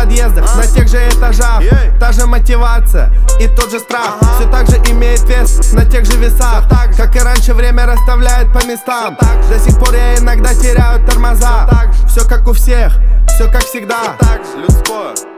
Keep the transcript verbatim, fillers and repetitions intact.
подъездах, на тех же этажах. Та же мотивация и тот же страх все так же имеет вес на тех же весах. Как и раньше, время расставляет по местам. До сих пор я иногда теряю тормоза. Все как у всех, все как всегда. Людское.